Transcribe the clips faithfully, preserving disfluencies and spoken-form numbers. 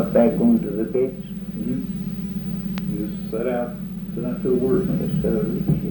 stuff back going to the ditch. Mm-hmm. You just set out, set out to the work. Yes, sir.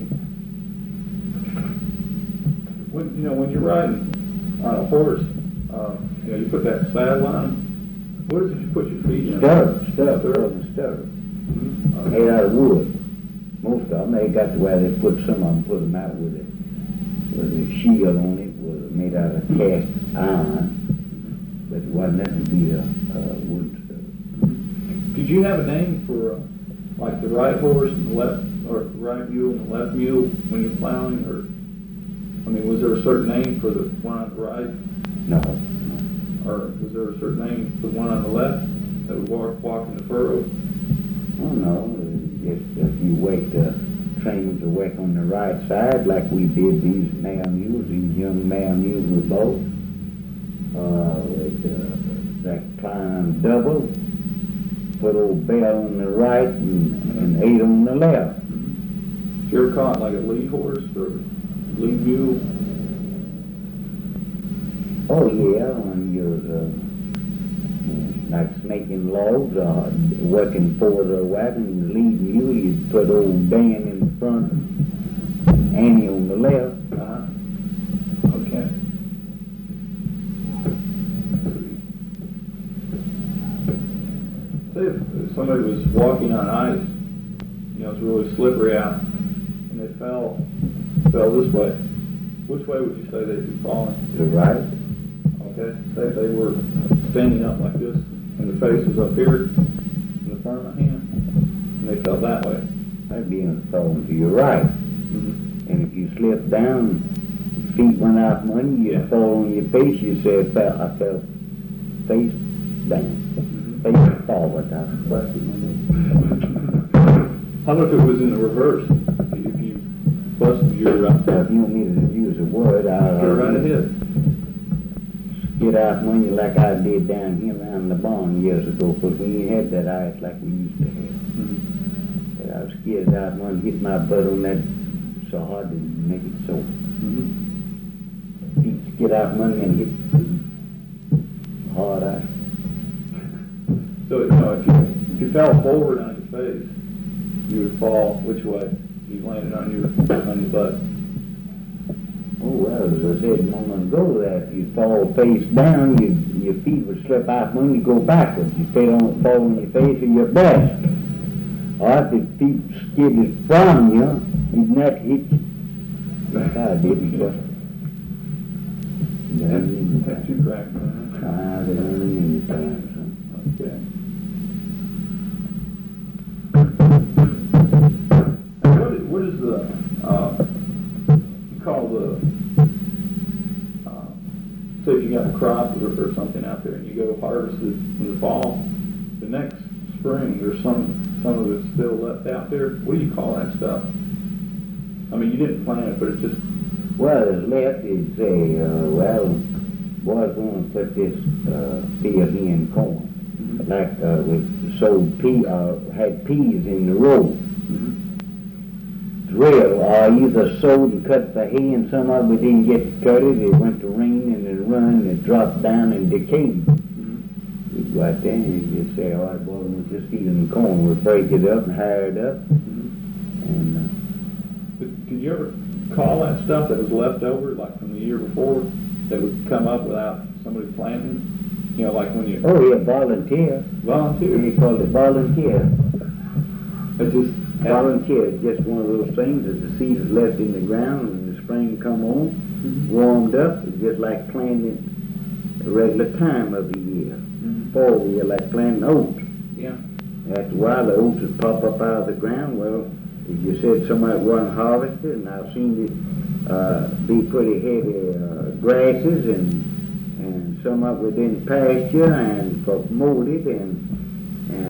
When, you know, when you're riding on a horse, uh, you know, you put that saddle on. What is it you put your feet in? Stirrup, stirrup, stirrup, stirrup. Mm-hmm. Made out of wood. Most of them, they got to where they put some of them, put them out with it. With a shield on it, was made out of cast iron. But it wasn't meant to be a, a wood stirrup. Did you have a name for, uh, like the right horse and the left, or the right mule and the left mule when you're plowing, or, I mean, was there a certain name for the one on the right, No. or was there a certain name for the one on the left that would walk, walk in the furrow? Oh no, just if you wake the trainers to work on the right side like we did these male mules, these young male mules were both. Uh, with, uh, that climb double, put old bell on the right and, and eight on the left. Mm-hmm. Did you ever caught like a lead horse or lead mule? Oh yeah, when you was uh, like snaking logs or working for the wagon, lead mule, you'd put old Dan in the front and Annie on the left. Uh-huh. Okay. Say if somebody was walking on ice, you know, it's really slippery out, and they fell, fell this way, which way would you say they'd be falling? The right. Okay. Say if they were standing up like this, and the face was up here, in the front of my hand, and they fell that way. That'd be falling to your right. Mm-hmm. And if you slip down, feet went out from under you, Yeah. fall on your face, you say, I fell, I fell face down. Mm-hmm. Face forward. I busted my nose. How about if it was in the reverse? If you busted your, uh, Now, if you want me to use a word, I'll go right ahead. get out money like I did down here around the barn years ago, because we ain't had that ice like we used to have. Mm-hmm. But I was scared out one, hit my butt on that so hard to make it sore. Mm-hmm. Feet skid out money and hit hard ice. So, you know, if you, if you fell forward on your face, you would fall which way? You landed on your, on your butt. Oh, well, as I said a moment ago, that if you fall face down, you, your feet would slip out when you go backwards. You stay on, fall on your face or your breast. Or if the feet skidded from you, you'd not hit you. Like I did, you just. And had two cracks on it. I didn't any time, so. Okay. What is, what is the, uh, you call the, uh, say if you got a crop or, or something out there and you go harvest it in the fall, the next spring there's some, some of it still left out there. What do you call that stuff? I mean, you didn't plant it, but it just... Well, it's left, you'd say, uh, well, boys going to put this uh, field here in corn. Mm-hmm. Like uh, we sowed pea, uh, had peas in the row. Mm-hmm. Drill, or either sowed and cut the hay, and some of it didn't get to cut it. It went to rain and it run and it dropped down and decayed. Mm-hmm. You'd go out there and you just say, all right, boy, we'll just feed them corn. We'll break it up and hire it up. Mm-hmm. And uh, But did you ever call that stuff that was left over, like from the year before, that would come up without somebody planting? You know, like when you oh yeah, volunteer. volunteer. We call it volunteer. It just Volunteer is just one of those things that the seed is left in the ground and the spring come on, Mm-hmm. warmed up. It's just like planting the regular time of the year. Mm-hmm. Fall year, like planting oats. Yeah. After a while, the oats would pop up out of the ground. Well, if you said somebody wasn't harvested, and I've seen it uh, be pretty heavy uh, grasses and and some of it in pasture and promoted, and